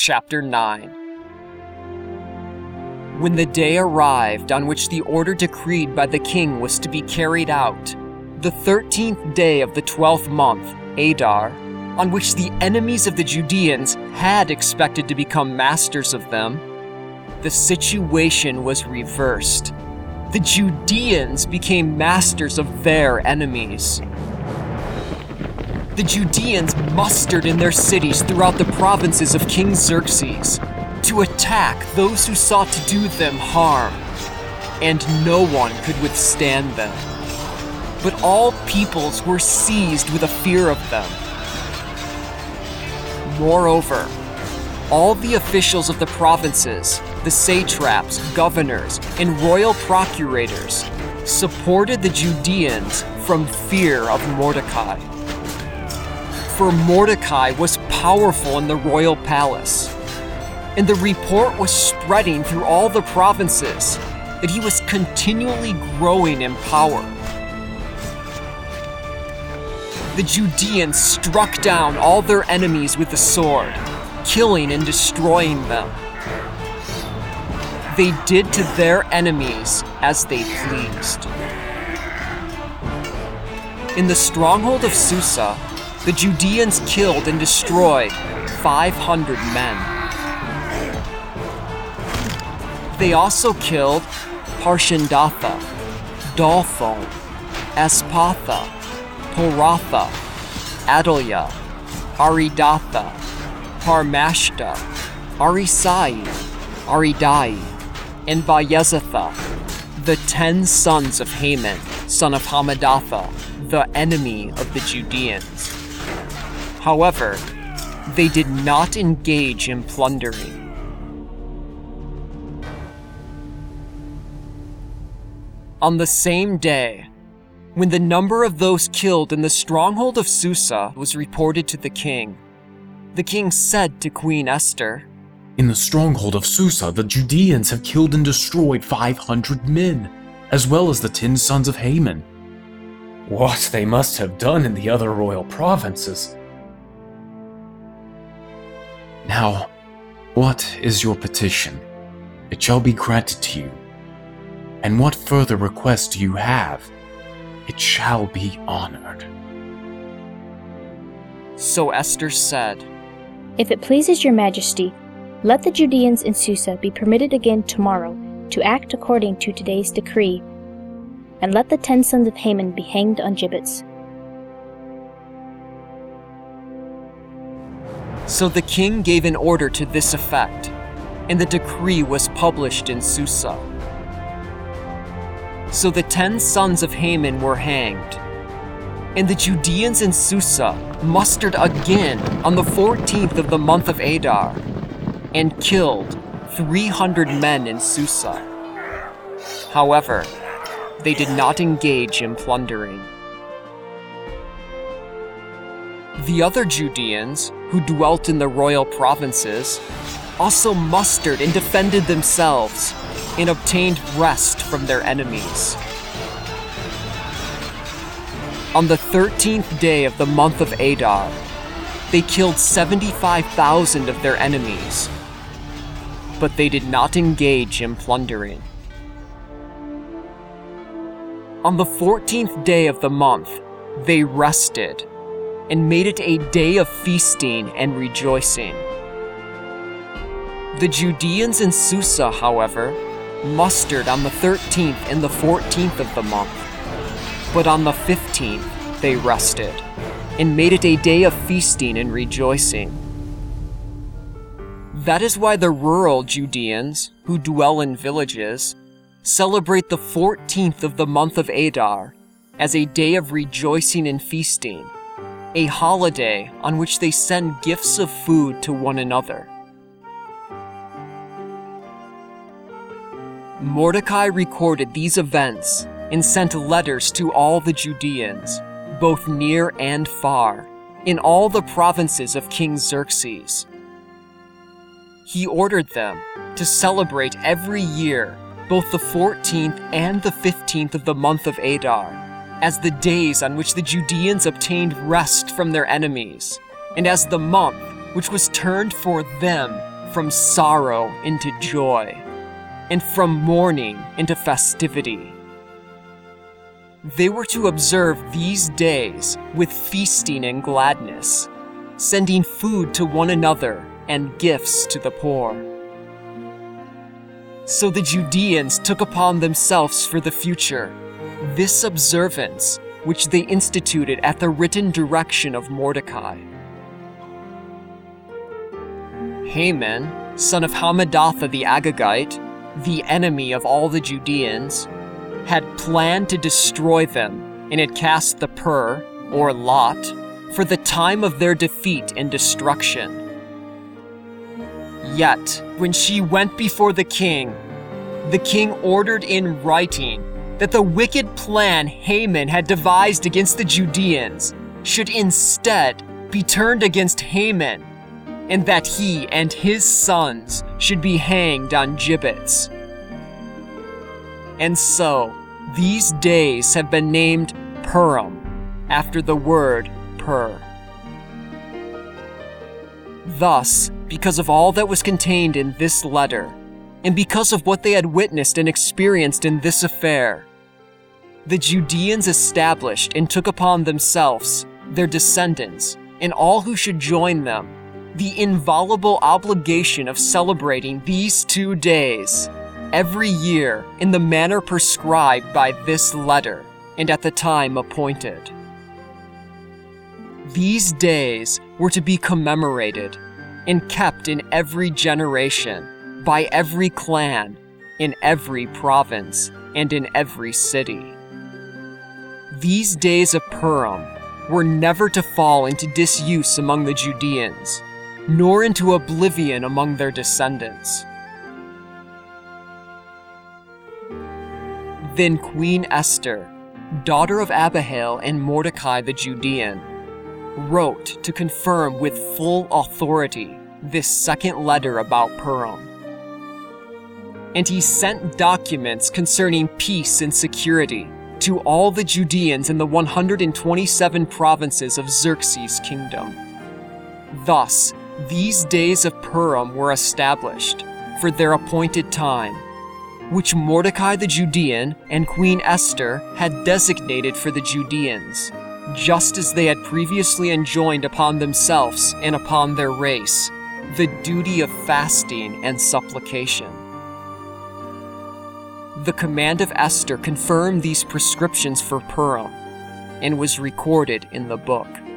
chapter 9. When the day arrived on which the order decreed by the king was to be carried out, the 13th day of the 12th month, Adar, on which the enemies of the Judeans had expected to become masters of them, the situation was reversed. The Judeans became masters of their enemies. The Judeans mustered in their cities throughout the provinces of King Xerxes to attack those who sought to do them harm, and no one could withstand them. But all peoples were seized with a fear of them. Moreover, all the officials of the provinces, the satraps, governors, and royal procurators supported the Judeans from fear of Mordecai. For Mordecai was powerful in the royal palace, and the report was spreading through all the provinces that he was continually growing in power. The Judeans struck down all their enemies with the sword, killing and destroying them. They did to their enemies as they pleased. In the stronghold of Susa, the Judeans killed and destroyed 500 men. They also killed Parshandatha, Dalphon, Aspatha, Poratha, Adalia, Aridatha, Parmashta, Arisai, Aridai, and Bayezatha, the 10 sons of Haman, son of Hammedatha, the enemy of the Judeans. However, they did not engage in plundering. On the same day, when the number of those killed in the stronghold of Susa was reported to the king said to Queen Esther, "In the stronghold of Susa, the Judeans have killed and destroyed 500 men, as well as the 10 sons of Haman. What they must have done in the other royal provinces. Now, what is your petition? It shall be granted to you. And what further request do you have? It shall be honored." So Esther said, "If it pleases your majesty, let the Judeans in Susa be permitted again tomorrow to act according to today's decree, and let the 10 sons of Haman be hanged on gibbets." So the king gave an order to this effect, and the decree was published in Susa. So the 10 sons of Haman were hanged, and the Judeans in Susa mustered again on the 14th of the month of Adar, and killed 300 men in Susa. However, they did not engage in plundering. The other Judeans, who dwelt in the royal provinces, also mustered and defended themselves, and obtained rest from their enemies. On the 13th day of the month of Adar, they killed 75,000 of their enemies, but they did not engage in plundering. On the 14th day of the month, they rested, and made it a day of feasting and rejoicing. The Judeans in Susa, however, mustered on the 13th and the 14th of the month, but on the 15th they rested, and made it a day of feasting and rejoicing. That is why the rural Judeans, who dwell in villages, celebrate the 14th of the month of Adar as a day of rejoicing and feasting, a holiday on which they send gifts of food to one another. Mordecai recorded these events and sent letters to all the Judeans, both near and far, in all the provinces of King Xerxes. He ordered them to celebrate every year both the 14th and the 15th of the month of Adar as the days on which the Judeans obtained rest from their enemies, and as the month which was turned for them from sorrow into joy, and from mourning into festivity. They were to observe these days with feasting and gladness, sending food to one another and gifts to the poor. So the Judeans took upon themselves for the future this observance, which they instituted at the written direction of Mordecai. Haman, son of Hammedatha the Agagite, the enemy of all the Judeans, had planned to destroy them and had cast the pur, or lot, for the time of their defeat and destruction. Yet, when she went before the king ordered in writing that the wicked plan Haman had devised against the Judeans should instead be turned against Haman, and that he and his sons should be hanged on gibbets. And so, these days have been named Purim, after the word pur. Thus, because of all that was contained in this letter, and because of what they had witnessed and experienced in this affair, the Judeans established and took upon themselves, their descendants, and all who should join them, the inviolable obligation of celebrating these 2 days every year in the manner prescribed by this letter and at the time appointed. These days were to be commemorated and kept in every generation, by every clan, in every province, and in every city. These days of Purim were never to fall into disuse among the Judeans, nor into oblivion among their descendants. Then Queen Esther, daughter of Abihail and Mordecai the Judean, wrote to confirm with full authority this second letter about Purim. And he sent documents concerning peace and security to all the Judeans in the 127 provinces of Xerxes' kingdom. Thus, these days of Purim were established for their appointed time, which Mordecai the Judean and Queen Esther had designated for the Judeans, just as they had previously enjoined upon themselves and upon their race the duty of fasting and supplication. The command of Esther confirmed these prescriptions for Purim and was recorded in the book.